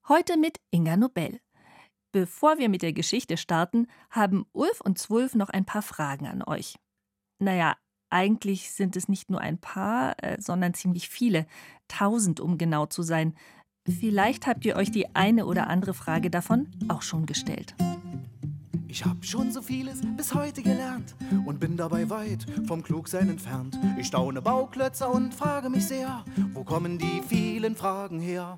Heute mit Inga Nobel. Bevor wir mit der Geschichte starten, haben Ulf und Zwulf noch ein paar Fragen an euch. Naja, eigentlich sind es nicht nur ein paar, sondern ziemlich viele. 1000, um genau zu sein. Vielleicht habt ihr euch die eine oder andere Frage davon auch schon gestellt. Ich hab schon so vieles bis heute gelernt und bin dabei weit vom Klugsein entfernt. Ich staune Bauklötzer und frage mich sehr, wo kommen die vielen Fragen her?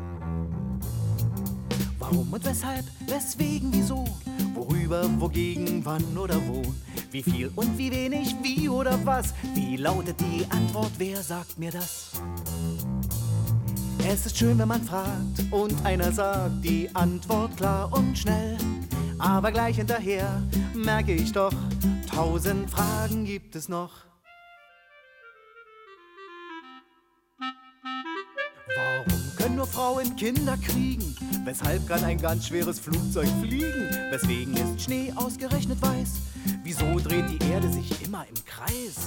Warum und weshalb, weswegen, wieso, worüber, wogegen, wann oder wo, wie viel und wie wenig, wie oder was, wie lautet die Antwort, wer sagt mir das? Es ist schön, wenn man fragt und einer sagt die Antwort klar und schnell. Aber gleich hinterher merke ich doch, 1000 Fragen gibt es noch. Warum können nur Frauen Kinder kriegen? Weshalb kann ein ganz schweres Flugzeug fliegen? Weswegen ist Schnee ausgerechnet weiß? Wieso dreht die Erde sich immer im Kreis?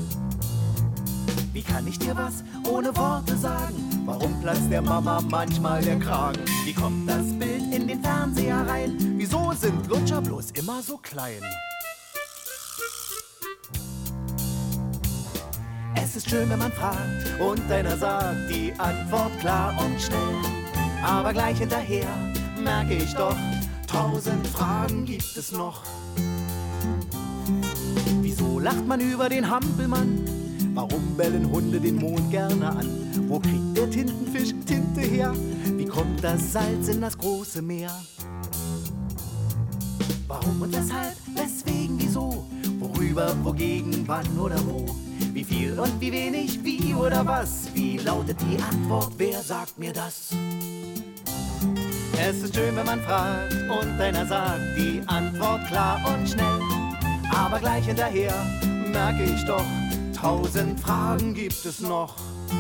Wie kann ich dir was ohne Worte sagen? Warum platzt der Mama manchmal der Kragen? Wie kommt das Bild in den Fernseher rein? Wieso sind Lutscher bloß immer so klein? Es ist schön, wenn man fragt und einer sagt die Antwort klar und schnell. Aber gleich hinterher merke ich doch, 1000 Fragen gibt es noch. Wieso lacht man über den Hampelmann? Warum bellen Hunde den Mond gerne an? Wo kriegt der Tintenfisch Tinte her? Wie kommt das Salz in das große Meer? Warum und weshalb, weswegen, wieso? Worüber, wogegen, wann oder wo? Wie viel und wie wenig, wie oder was? Wie lautet die Antwort, wer sagt mir das? Es ist schön, wenn man fragt und einer sagt die Antwort klar und schnell. Aber gleich hinterher merke ich doch, 1000 Fragen gibt es noch.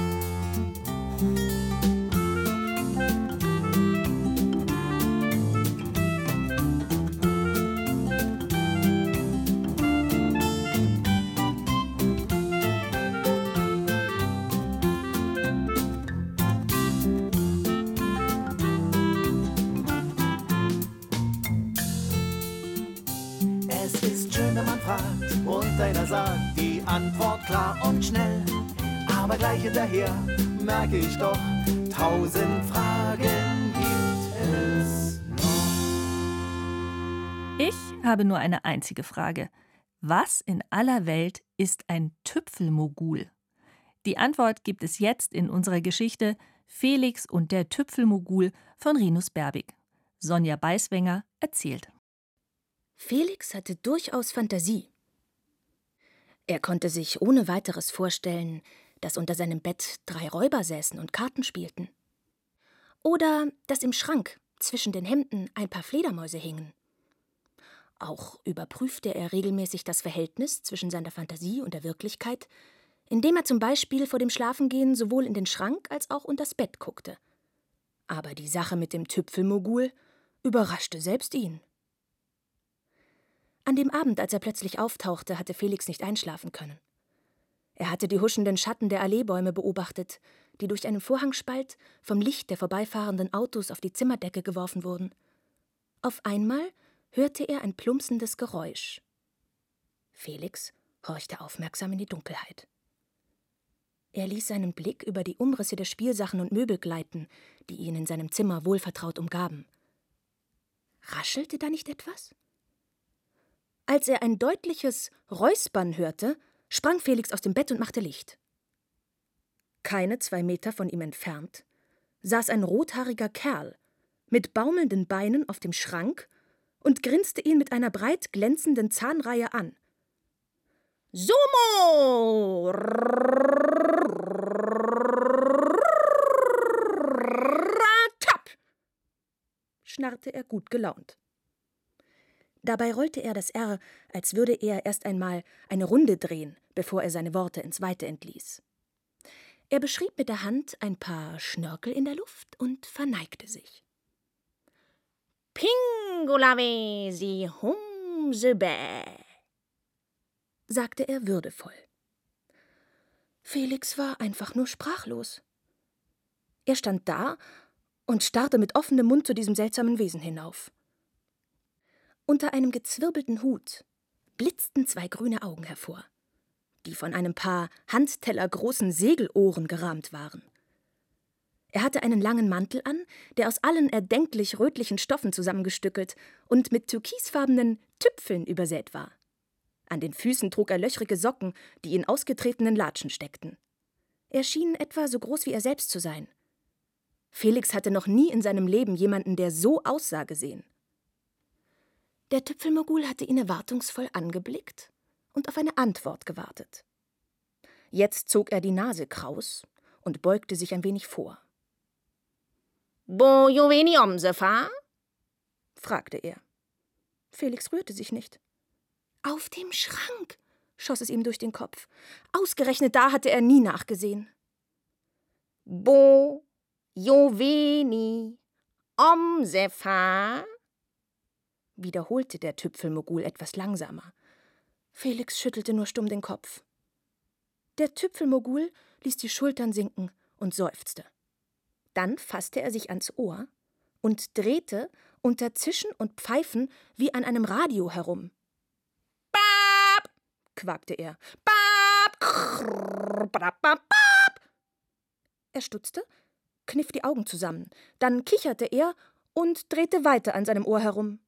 Es ist schön, wenn man fragt und einer sagt die Antwort klar und schnell. Aber gleich hinterher merke ich doch, 1000 Fragen gibt es noch. Ich habe nur eine einzige Frage. Was in aller Welt ist ein Tüpfelmogul? Die Antwort gibt es jetzt in unserer Geschichte Felix und der Tüpfelmogul von Rinus Berbig. Sonja Beiswenger erzählt. Felix hatte durchaus Fantasie. Er konnte sich ohne weiteres vorstellen, dass unter seinem Bett 3 Räuber säßen und Karten spielten. Oder dass im Schrank zwischen den Hemden ein paar Fledermäuse hingen. Auch überprüfte er regelmäßig das Verhältnis zwischen seiner Fantasie und der Wirklichkeit, indem er zum Beispiel vor dem Schlafengehen sowohl in den Schrank als auch unters Bett guckte. Aber die Sache mit dem Tüpfelmogul überraschte selbst ihn. An dem Abend, als er plötzlich auftauchte, hatte Felix nicht einschlafen können. Er hatte die huschenden Schatten der Alleebäume beobachtet, die durch einen Vorhangspalt vom Licht der vorbeifahrenden Autos auf die Zimmerdecke geworfen wurden. Auf einmal hörte er ein plumpsendes Geräusch. Felix horchte aufmerksam in die Dunkelheit. Er ließ seinen Blick über die Umrisse der Spielsachen und Möbel gleiten, die ihn in seinem Zimmer wohlvertraut umgaben. Raschelte da nicht etwas? Als er ein deutliches Räuspern hörte, sprang Felix aus dem Bett und machte Licht. Keine 2 Meter von ihm entfernt saß ein rothaariger Kerl mit baumelnden Beinen auf dem Schrank und grinste ihn mit einer breit glänzenden Zahnreihe an. »Sumo! Tap!« schnarrte er gut gelaunt. Dabei rollte er das R, als würde er erst einmal eine Runde drehen, bevor er seine Worte ins Weite entließ. Er beschrieb mit der Hand ein paar Schnörkel in der Luft und verneigte sich. »Pingulavesi humsebä«, sagte er würdevoll. Felix war einfach nur sprachlos. Er stand da und starrte mit offenem Mund zu diesem seltsamen Wesen hinauf. Unter einem gezwirbelten Hut blitzten 2 grüne Augen hervor, die von einem Paar handtellergroßen Segelohren gerahmt waren. Er hatte einen langen Mantel an, der aus allen erdenklich rötlichen Stoffen zusammengestückelt und mit türkisfarbenen Tüpfeln übersät war. An den Füßen trug er löchrige Socken, die in ausgetretenen Latschen steckten. Er schien etwa so groß wie er selbst zu sein. Felix hatte noch nie in seinem Leben jemanden, der so aussah, gesehen. Der Tüpfelmogul hatte ihn erwartungsvoll angeblickt und auf eine Antwort gewartet. Jetzt zog er die Nase kraus und beugte sich ein wenig vor. »Bo joveni omsefa?« fragte er. Felix rührte sich nicht. »Auf dem Schrank«, schoss es ihm durch den Kopf. Ausgerechnet da hatte er nie nachgesehen. »Bo joveni omsefa?« wiederholte der Tüpfelmogul etwas langsamer. Felix schüttelte nur stumm den Kopf. Der Tüpfelmogul ließ die Schultern sinken und seufzte. Dann fasste er sich ans Ohr und drehte unter Zischen und Pfeifen wie an einem Radio herum. »Bap«, quakte er. »Bap, krrr, bap, bap, bap.« Er stutzte, kniff die Augen zusammen. Dann kicherte er und drehte weiter an seinem Ohr herum.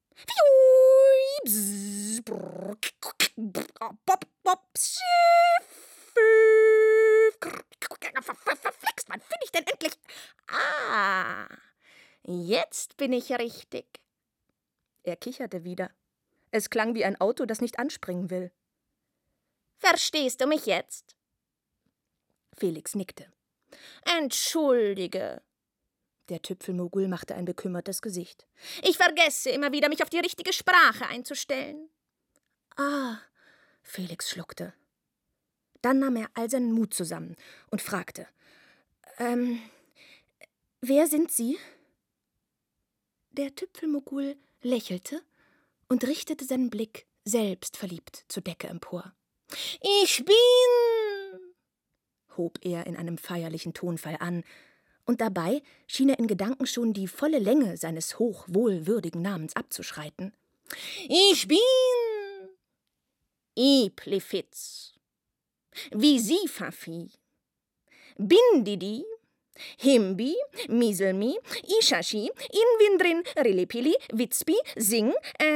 Verflixt, wann finde ich denn endlich? Ah, jetzt bin ich richtig. Er kicherte wieder. Es klang wie ein Auto, das nicht anspringen will. Verstehst du mich jetzt? Felix nickte. Entschuldige. Der Tüpfelmogul machte ein bekümmertes Gesicht. Ich vergesse immer wieder, mich auf die richtige Sprache einzustellen. Ah, Felix schluckte. Dann nahm er all seinen Mut zusammen und fragte, wer sind Sie? Der Tüpfelmogul lächelte und richtete seinen Blick selbstverliebt zur Decke empor. Ich bin, hob er in einem feierlichen Tonfall an, und dabei schien er in Gedanken schon die volle Länge seines hochwohlwürdigen Namens abzuschreiten. Ich bin Iplefitz, Visifafi, Bindidi, Himbi, Miselmi, Ishashi, Inwindrin, Rilipili, Witzbi, Sing,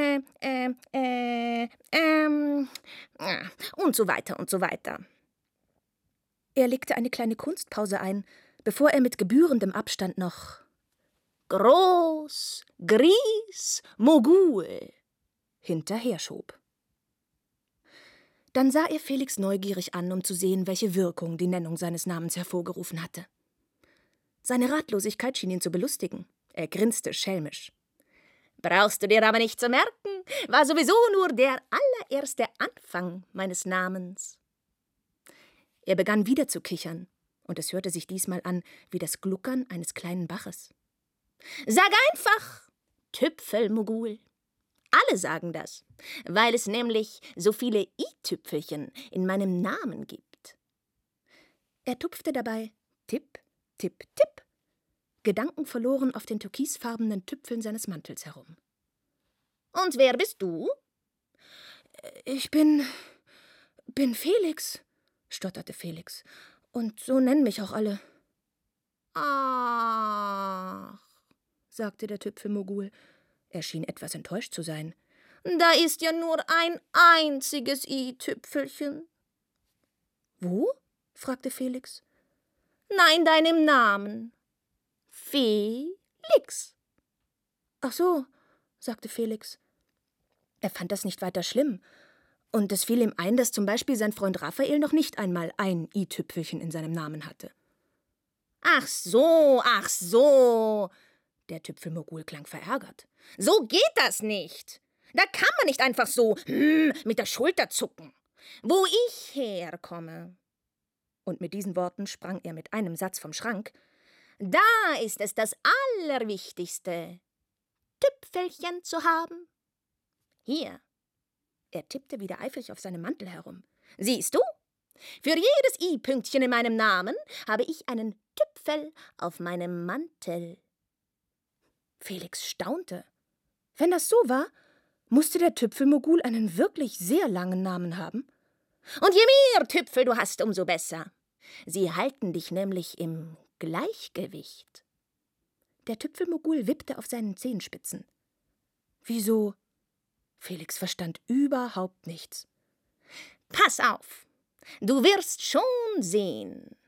und so weiter und so weiter. Er legte eine kleine Kunstpause ein, bevor er mit gebührendem Abstand noch Groß, Gries, Mogul hinterher schob. Dann sah er Felix neugierig an, um zu sehen, welche Wirkung die Nennung seines Namens hervorgerufen hatte. Seine Ratlosigkeit schien ihn zu belustigen. Er grinste schelmisch. »Brauchst du dir aber nicht zu merken, war sowieso nur der allererste Anfang meines Namens.« Er begann wieder zu kichern, und es hörte sich diesmal an wie das Gluckern eines kleinen Baches. »Sag einfach Tüpfelmogul. Alle sagen das, weil es nämlich so viele i-Tüpfelchen in meinem Namen gibt.« Er tupfte dabei tipp, tipp, tipp, gedankenverloren auf den türkisfarbenen Tüpfeln seines Mantels herum. »Und wer bist du?« »Ich bin Felix«, stotterte Felix. »Und so nennen mich auch alle.« »Ach«, sagte der Tüpfelmogul. Er schien etwas enttäuscht zu sein. »Da ist ja nur ein einziges i-Tüpfelchen.« »Wo?« fragte Felix. »Na, in deinem Namen. Felix.« »Ach so«, sagte Felix. Er fand das nicht weiter schlimm. Und es fiel ihm ein, dass zum Beispiel sein Freund Raphael noch nicht einmal ein i-Tüpfelchen in seinem Namen hatte. »Ach so, ach so«, der Tüpfelmogul klang verärgert. »So geht das nicht. Da kann man nicht einfach so mit der Schulter zucken. Wo ich herkomme«, und mit diesen Worten sprang er mit einem Satz vom Schrank, »da ist es das Allerwichtigste, Tüpfelchen zu haben. Hier.« Er tippte wieder eifrig auf seinem Mantel herum. »Siehst du? Für jedes i-Pünktchen in meinem Namen habe ich einen Tüpfel auf meinem Mantel. Felix staunte. Wenn das so war, musste der Tüpfelmogul einen wirklich sehr langen Namen haben. Und je mehr Tüpfel du hast, umso besser. Sie halten dich nämlich im Gleichgewicht. Der Tüpfelmogul wippte auf seinen Zehenspitzen. Wieso? Felix verstand überhaupt nichts. Pass auf, du wirst schon sehen.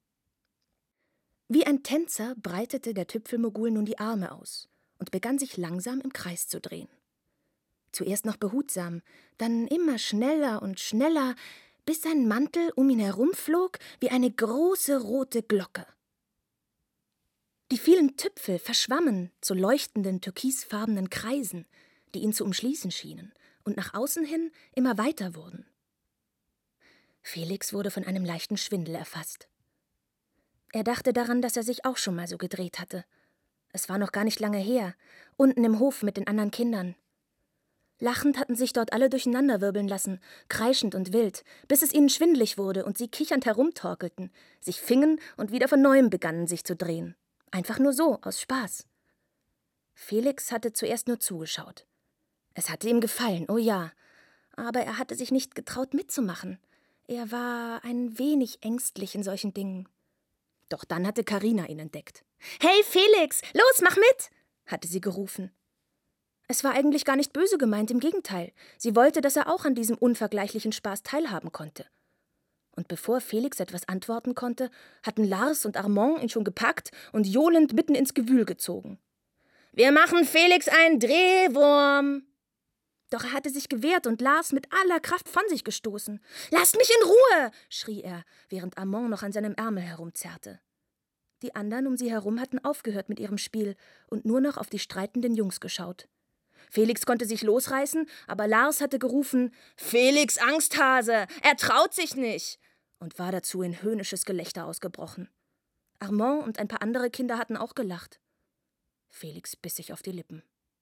Wie ein Tänzer breitete der Tüpfelmogul nun die Arme aus und begann sich langsam im Kreis zu drehen. Zuerst noch behutsam, dann immer schneller und schneller, bis sein Mantel um ihn herumflog wie eine große rote Glocke. Die vielen Tüpfel verschwammen zu leuchtenden türkisfarbenen Kreisen, die ihn zu umschließen schienen und nach außen hin immer weiter wurden. Felix wurde von einem leichten Schwindel erfasst. Er dachte daran, dass er sich auch schon mal so gedreht hatte. Es war noch gar nicht lange her, unten im Hof mit den anderen Kindern. Lachend hatten sich dort alle durcheinanderwirbeln lassen, kreischend und wild, bis es ihnen schwindelig wurde und sie kichernd herumtorkelten, sich fingen und wieder von neuem begannen, sich zu drehen. Einfach nur so, aus Spaß. Felix hatte zuerst nur zugeschaut. Es hatte ihm gefallen, oh ja, aber er hatte sich nicht getraut mitzumachen. Er war ein wenig ängstlich in solchen Dingen. Doch dann hatte Carina ihn entdeckt. »Hey Felix, los, mach mit!« hatte sie gerufen. Es war eigentlich gar nicht böse gemeint, im Gegenteil. Sie wollte, dass er auch an diesem unvergleichlichen Spaß teilhaben konnte. Und bevor Felix etwas antworten konnte, hatten Lars und Armand ihn schon gepackt und johlend mitten ins Gewühl gezogen. »Wir machen Felix einen Drehwurm!« Doch er hatte sich gewehrt und Lars mit aller Kraft von sich gestoßen. »Lasst mich in Ruhe!« schrie er, während Armand noch an seinem Ärmel herumzerrte. Die anderen um sie herum hatten aufgehört mit ihrem Spiel und nur noch auf die streitenden Jungs geschaut. Felix konnte sich losreißen, aber Lars hatte gerufen, »Felix Angsthase, er traut sich nicht!« und war dazu in höhnisches Gelächter ausgebrochen. Armand und ein paar andere Kinder hatten auch gelacht. Felix biss sich auf die Lippen.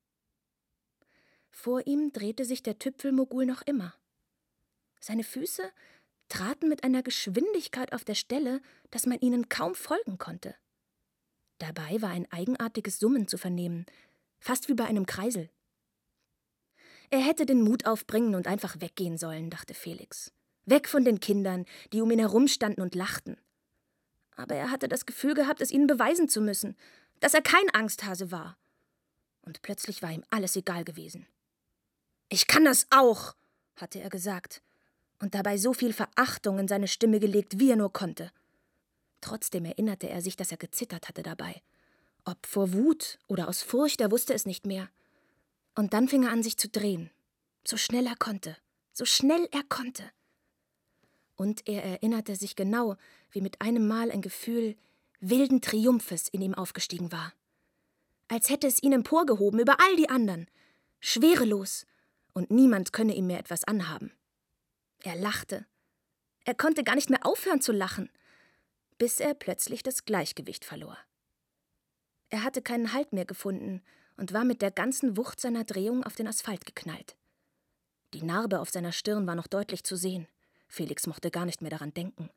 Vor ihm drehte sich der Tüpfelmogul noch immer. Seine Füße traten mit einer Geschwindigkeit auf der Stelle, dass man ihnen kaum folgen konnte. Dabei war ein eigenartiges Summen zu vernehmen, fast wie bei einem Kreisel. Er hätte den Mut aufbringen und einfach weggehen sollen, dachte Felix. Weg von den Kindern, die um ihn herumstanden und lachten. Aber er hatte das Gefühl gehabt, es ihnen beweisen zu müssen, dass er kein Angsthase war. Und plötzlich war ihm alles egal gewesen. »Ich kann das auch«, hatte er gesagt und dabei so viel Verachtung in seine Stimme gelegt, wie er nur konnte. Trotzdem erinnerte er sich, dass er gezittert hatte dabei. Ob vor Wut oder aus Furcht, er wusste es nicht mehr. Und dann fing er an, sich zu drehen. So schnell er konnte. So schnell er konnte. Und er erinnerte sich genau, wie mit einem Mal ein Gefühl wilden Triumphes in ihm aufgestiegen war. Als hätte es ihn emporgehoben über all die anderen. Schwerelos. Und niemand könne ihm mehr etwas anhaben. Er lachte. Er konnte gar nicht mehr aufhören zu lachen, bis er plötzlich das Gleichgewicht verlor. Er hatte keinen Halt mehr gefunden und war mit der ganzen Wucht seiner Drehung auf den Asphalt geknallt. Die Narbe auf seiner Stirn war noch deutlich zu sehen. Felix mochte gar nicht mehr daran denken.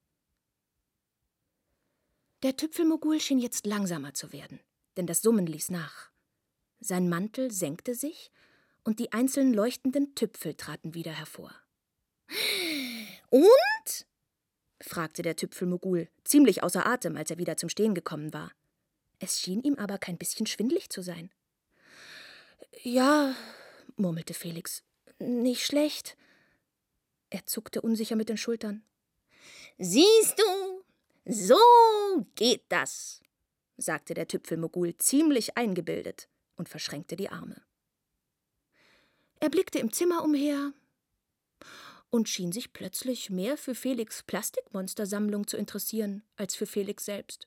Der Tüpfelmogul schien jetzt langsamer zu werden, denn das Summen ließ nach. Sein Mantel senkte sich und die einzelnen leuchtenden Tüpfel traten wieder hervor. »Und?« fragte der Tüpfelmogul, ziemlich außer Atem, als er wieder zum Stehen gekommen war. Es schien ihm aber kein bisschen schwindelig zu sein. »Ja«, murmelte Felix, »nicht schlecht.« Er zuckte unsicher mit den Schultern. »Siehst du, so geht das«, sagte der Tüpfelmogul ziemlich eingebildet und verschränkte die Arme. Er blickte im Zimmer umher und schien sich plötzlich mehr für Felix' Plastikmonstersammlung zu interessieren, als für Felix selbst.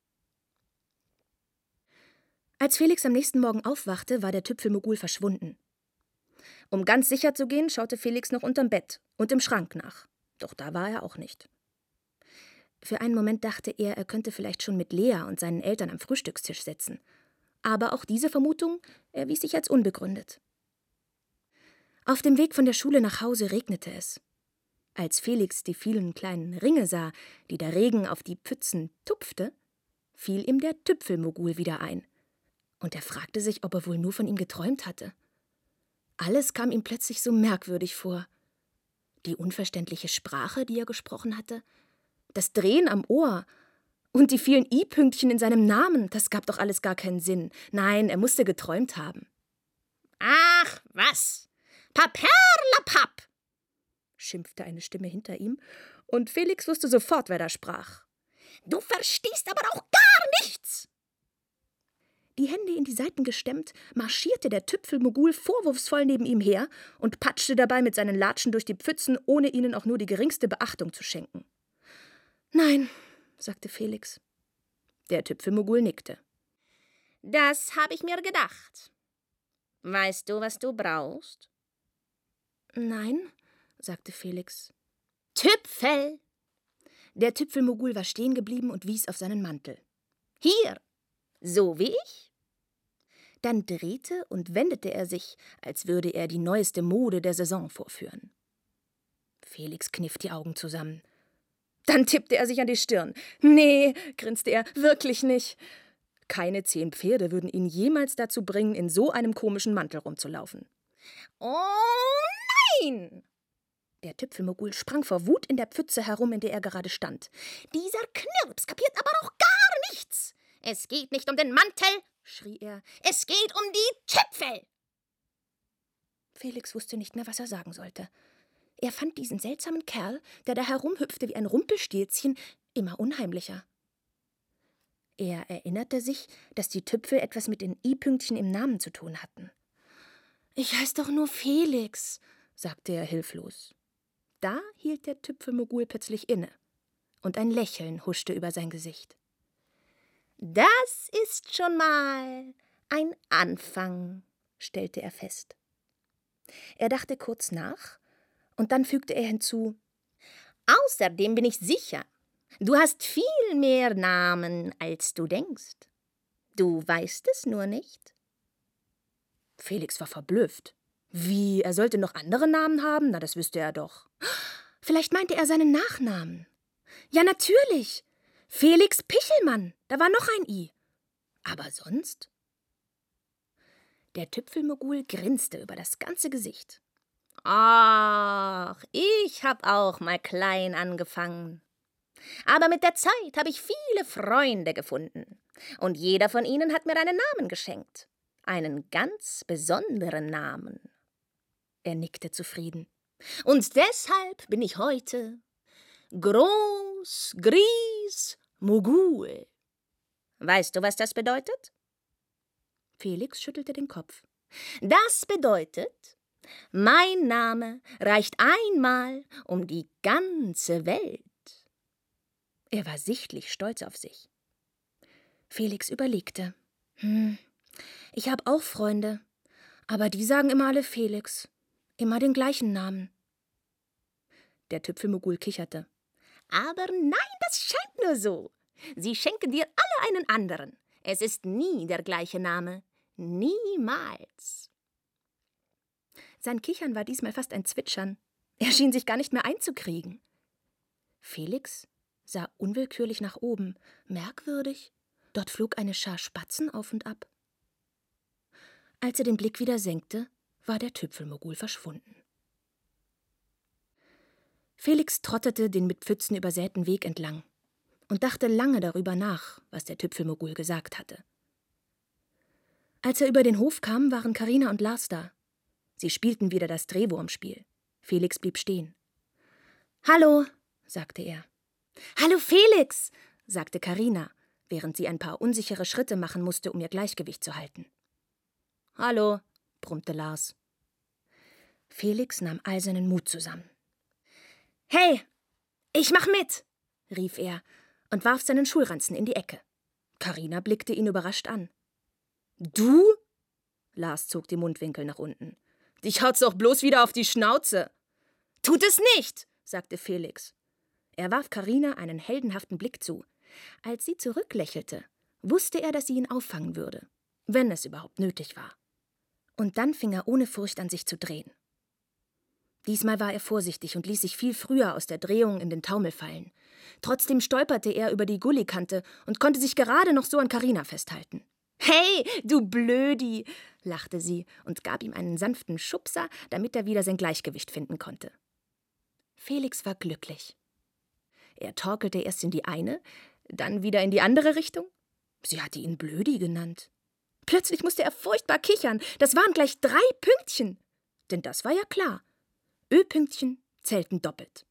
Als Felix am nächsten Morgen aufwachte, war der Tüpfelmogul verschwunden. Um ganz sicher zu gehen, schaute Felix noch unterm Bett und im Schrank nach. Doch da war er auch nicht. Für einen Moment dachte er, er könnte vielleicht schon mit Lea und seinen Eltern am Frühstückstisch sitzen. Aber auch diese Vermutung erwies sich als unbegründet. Auf dem Weg von der Schule nach Hause regnete es. Als Felix die vielen kleinen Ringe sah, die der Regen auf die Pfützen tupfte, fiel ihm der Tüpfelmogul wieder ein. Und er fragte sich, ob er wohl nur von ihm geträumt hatte. Alles kam ihm plötzlich so merkwürdig vor. Die unverständliche Sprache, die er gesprochen hatte, das Drehen am Ohr und die vielen I-Pünktchen in seinem Namen, das gab doch alles gar keinen Sinn. Nein, er musste geträumt haben. »Ach, was? Paperlapapp«, schimpfte eine Stimme hinter ihm, und Felix wusste sofort, wer da sprach. »Du verstehst aber auch gar nichts!« Die Hände in die Seiten gestemmt, marschierte der Tüpfelmogul vorwurfsvoll neben ihm her und patschte dabei mit seinen Latschen durch die Pfützen, ohne ihnen auch nur die geringste Beachtung zu schenken. »Nein«, sagte Felix. Der Tüpfelmogul nickte. »Das habe ich mir gedacht. Weißt du, was du brauchst?« »Nein«, sagte Felix. »Tüpfel!« Der Tüpfelmogul war stehen geblieben und wies auf seinen Mantel. »Hier, so wie ich.« Dann drehte und wendete er sich, als würde er die neueste Mode der Saison vorführen. Felix kniff die Augen zusammen. Dann tippte er sich an die Stirn. »Nee«, grinste er, »wirklich nicht. Keine 10 Pferde würden ihn jemals dazu bringen, in so einem komischen Mantel rumzulaufen.« »Oh nein!« Der Tüpfelmogul sprang vor Wut in der Pfütze herum, in der er gerade stand. »Dieser Knirps kapiert aber auch gar nichts. Es geht nicht um den Mantel«, schrie er, »es geht um die Tüpfel!« Felix wusste nicht mehr, was er sagen sollte. Er fand diesen seltsamen Kerl, der da herumhüpfte wie ein Rumpelstilzchen, immer unheimlicher. Er erinnerte sich, dass die Tüpfel etwas mit den I-Pünktchen im Namen zu tun hatten. »Ich heiß doch nur Felix«, sagte er hilflos. Da hielt der Tüpfelmogul plötzlich inne, und ein Lächeln huschte über sein Gesicht. »Das ist schon mal ein Anfang«, stellte er fest. Er dachte kurz nach, und dann fügte er hinzu, »Außerdem bin ich sicher, du hast viel mehr Namen, als du denkst. Du weißt es nur nicht.« Felix war verblüfft. Wie, er sollte noch andere Namen haben? Na, das wüsste er doch. Vielleicht meinte er seinen Nachnamen. Ja, natürlich. Felix Pichelmann, da war noch ein I. Aber sonst? Der Tüpfelmogul grinste über das ganze Gesicht. »Ach, ich hab auch mal klein angefangen. Aber mit der Zeit habe ich viele Freunde gefunden. Und jeder von ihnen hat mir einen Namen geschenkt. Einen ganz besonderen Namen.« Er nickte zufrieden. »Und deshalb bin ich heute Groß Gries Mogul. Weißt du, was das bedeutet?« Felix schüttelte den Kopf. »Das bedeutet, mein Name reicht einmal um die ganze Welt.« Er war sichtlich stolz auf sich. Felix überlegte. Ich habe auch Freunde, aber die sagen immer alle Felix. Immer den gleichen Namen.« Der Tüpfelmogul kicherte. »Aber nein, das scheint nur so. Sie schenken dir alle einen anderen. Es ist nie der gleiche Name. Niemals.« Sein Kichern war diesmal fast ein Zwitschern. Er schien sich gar nicht mehr einzukriegen. Felix sah unwillkürlich nach oben. Merkwürdig. Dort flog eine Schar Spatzen auf und ab. Als er den Blick wieder senkte, war der Tüpfelmogul verschwunden. Felix trottete den mit Pfützen übersäten Weg entlang und dachte lange darüber nach, was der Tüpfelmogul gesagt hatte. Als er über den Hof kam, waren Carina und Lars da. Sie spielten wieder das Drehwurmspiel. Felix blieb stehen. »Hallo«, sagte er. »Hallo, Felix«, sagte Carina, während sie ein paar unsichere Schritte machen musste, um ihr Gleichgewicht zu halten. »Hallo«, brummte Lars. Felix nahm all seinen Mut zusammen. »Hey, ich mach mit«, rief er und warf seinen Schulranzen in die Ecke. Carina blickte ihn überrascht an. »Du?« Lars zog die Mundwinkel nach unten. »Dich haut's doch bloß wieder auf die Schnauze.« »Tut es nicht«, sagte Felix. Er warf Carina einen heldenhaften Blick zu. Als sie zurücklächelte, wusste er, dass sie ihn auffangen würde, wenn es überhaupt nötig war. Und dann fing er ohne Furcht an, sich zu drehen. Diesmal war er vorsichtig und ließ sich viel früher aus der Drehung in den Taumel fallen. Trotzdem stolperte er über die Gullikante und konnte sich gerade noch so an Carina festhalten. »Hey, du Blödi«, lachte sie und gab ihm einen sanften Schubser, damit er wieder sein Gleichgewicht finden konnte. Felix war glücklich. Er torkelte erst in die eine, dann wieder in die andere Richtung. Sie hatte ihn Blödi genannt. Plötzlich musste er furchtbar kichern. Das waren gleich 3 Pünktchen. Denn das war ja klar. Ö-Pünktchen zählten doppelt.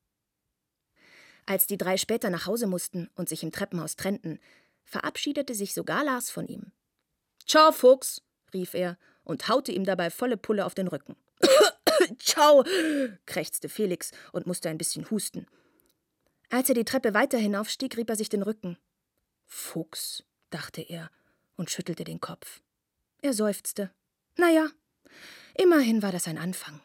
Als die 3 später nach Hause mussten und sich im Treppenhaus trennten, verabschiedete sich sogar Lars von ihm. »Ciao, Fuchs«, rief er und haute ihm dabei volle Pulle auf den Rücken. »Ciao«, krächzte Felix und musste ein bisschen husten. Als er die Treppe weiter hinaufstieg, rieb er sich den Rücken. »Fuchs«, dachte er und schüttelte den Kopf. Er seufzte. Naja, immerhin war das ein Anfang.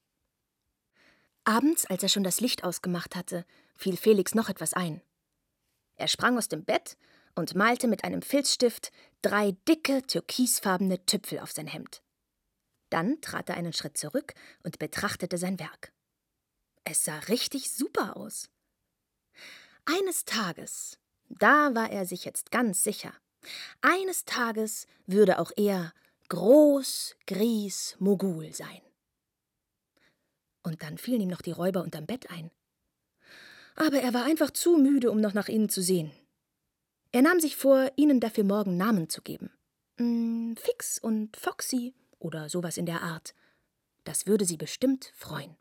Abends, als er schon das Licht ausgemacht hatte, fiel Felix noch etwas ein. Er sprang aus dem Bett und malte mit einem Filzstift 3 dicke, türkisfarbene Tüpfel auf sein Hemd. Dann trat er einen Schritt zurück und betrachtete sein Werk. Es sah richtig super aus. Eines Tages, da war er sich jetzt ganz sicher, eines Tages würde auch er Groß-Gries-Mogul sein. Und dann fielen ihm noch die Räuber unterm Bett ein. Aber er war einfach zu müde, um noch nach ihnen zu sehen. Er nahm sich vor, ihnen dafür morgen Namen zu geben. Fix und Foxy oder sowas in der Art. Das würde sie bestimmt freuen.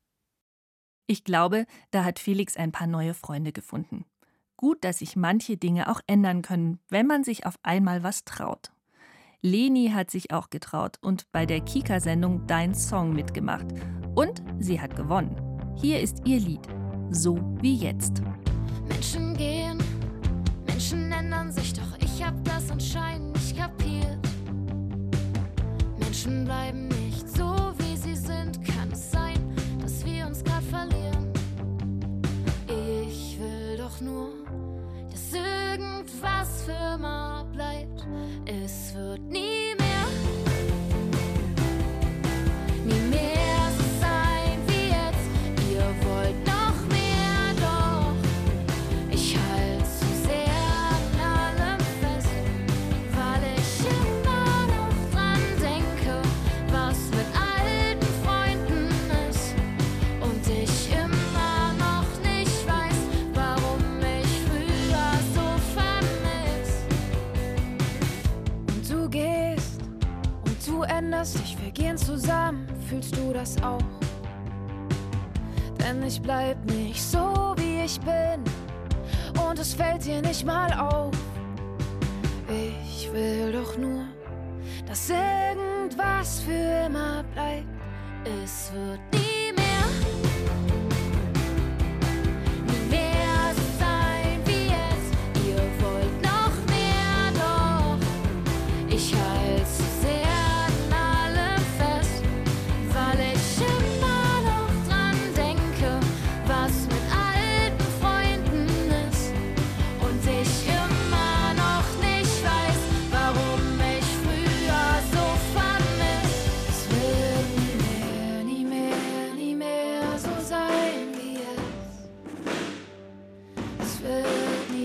Ich glaube, da hat Felix ein paar neue Freunde gefunden. Gut, dass sich manche Dinge auch ändern können, wenn man sich auf einmal was traut. Leni hat sich auch getraut und bei der Kika-Sendung Dein Song mitgemacht. Und sie hat gewonnen. Hier ist ihr Lied, So wie jetzt. Menschen gehen, Menschen ändern sich, doch ich hab das anscheinend nicht kapiert. Menschen bleiben nicht so, wie sie sind. Kann es sein, dass wir uns grad verlieren? Ich will doch nur, dass irgendwas für immer bleibt. Es wird nie mehr so sein wie jetzt. Ihr wollt noch mehr, doch ich halte zu sehr an allem fest, weil ich immer noch dran denke, was mit alten Freunden ist. Und ich immer noch nicht weiß, warum ich früher so vermisse. Und du gehst und du änderst dich, wir gehen zusammen, fühlst du das auch? Denn ich bleib nicht so, wie ich bin, und es fällt dir nicht mal auf. Ich will doch nur, dass irgendwas für immer bleibt. Es wird nie mehr so sein wie jetzt. Ihr wollt noch mehr, doch ich halte zu sehr an allem fest, weil ich immer noch dran denke, was mit alten Freunden ist. Und ich immer noch nicht weiß, warum ich früher so vermisse. Es wird nie mehr so sein wie jetzt. Es wird nie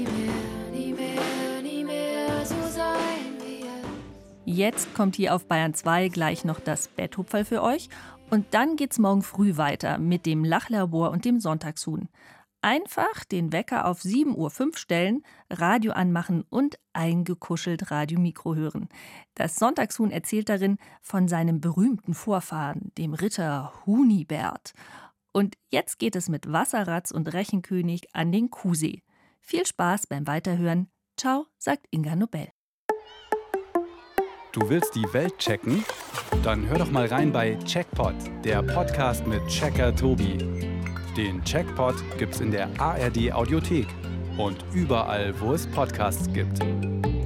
mehr so sein wie jetzt. Jetzt kommt hier auf Bayern 2 gleich noch das Betthupferl für euch. Und dann geht's morgen früh weiter mit dem Lachlabor und dem Sonntagshuhn. Einfach den Wecker auf 7:05 Uhr stellen, Radio anmachen und eingekuschelt Radiomikro hören. Das Sonntagshuhn erzählt darin von seinem berühmten Vorfahren, dem Ritter Hunibert. Und jetzt geht es mit Wasserratz und Rechenkönig an den Kuhsee. Viel Spaß beim Weiterhören. Ciao, sagt Inga Nobel. Du willst die Welt checken? Dann hör doch mal rein bei Checkpot, der Podcast mit Checker Tobi. Den Checkpot gibt's in der ARD Audiothek und überall, wo es Podcasts gibt.